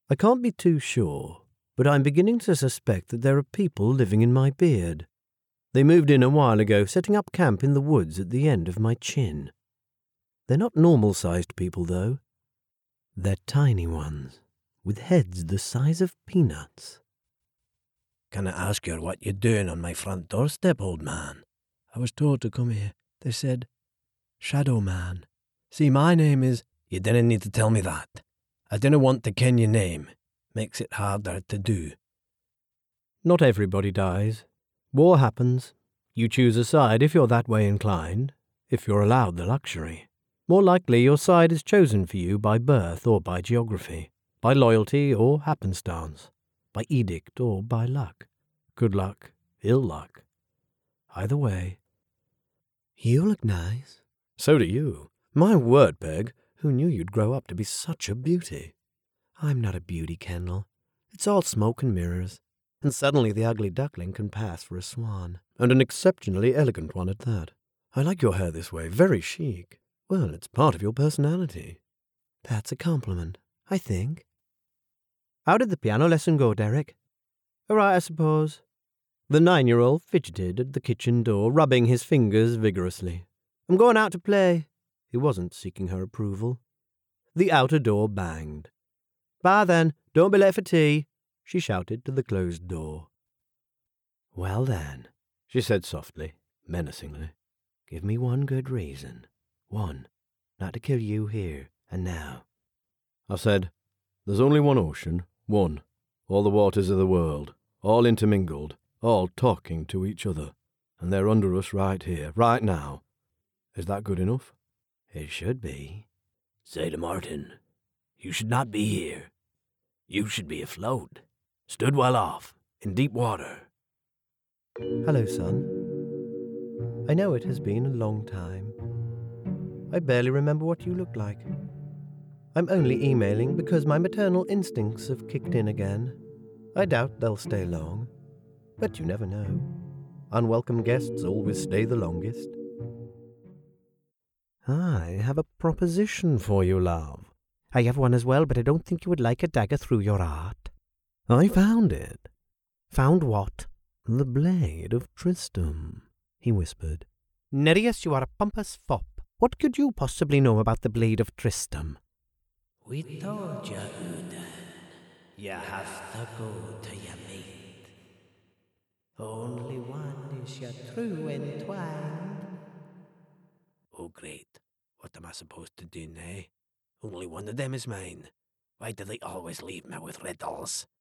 I can't be too sure, but I'm beginning to suspect that there are people living in my beard. They moved in a while ago, setting up camp in the woods at the end of my chin. They're not normal-sized people, though. They're tiny ones, with heads the size of peanuts. Can I ask you what you're doing on my front doorstep, old man? I was told to come here. They said, Shadow Man. See, my name is... You didn't need to tell me that. I didn't want to ken your name. Makes it harder to do. Not everybody dies. War happens. You choose a side if you're that way inclined, if you're allowed the luxury. More likely your side is chosen for you by birth or by geography, by loyalty or happenstance, by edict or by luck. Good luck, ill luck. Either way. You look nice. So do you. My word, Peg, who knew you'd grow up to be such a beauty? I'm not a beauty, Kendall. It's all smoke and mirrors. And suddenly the ugly duckling can pass for a swan, and an exceptionally elegant one at that. I like your hair this way, very chic. Well, it's part of your personality. That's a compliment, I think. How did the piano lesson go, Derek? All right, I suppose. The 9-year-old fidgeted at the kitchen door, rubbing his fingers vigorously. I'm going out to play. He wasn't seeking her approval. The outer door banged. Bye then, don't be late for tea, she shouted to the closed door. Well then, she said softly, menacingly, give me one good reason. One, not to kill you here and now. I said, there's only one ocean, one, all the waters of the world, all intermingled, all talking to each other, and they're under us right here, right now. Is that good enough? It should be. Say to Martin, you should not be here. You should be afloat, stood well off, in deep water. Hello, son. I know it has been a long time. I barely remember what you look like. I'm only emailing because my maternal instincts have kicked in again. I doubt they'll stay long, but you never know. Unwelcome guests always stay the longest. I have a proposition for you, love. I have one as well, but I don't think you would like a dagger through your heart. I found it. Found what? The blade of Tristram, he whispered. Nereus, you are a pompous fop. What could you possibly know about the blade of Tristram? We told you, Udan. You have to go to your mate. Only one is your true entwined. Oh, great. What am I supposed to do now? Only one of them is mine. Why do they always leave me with riddles?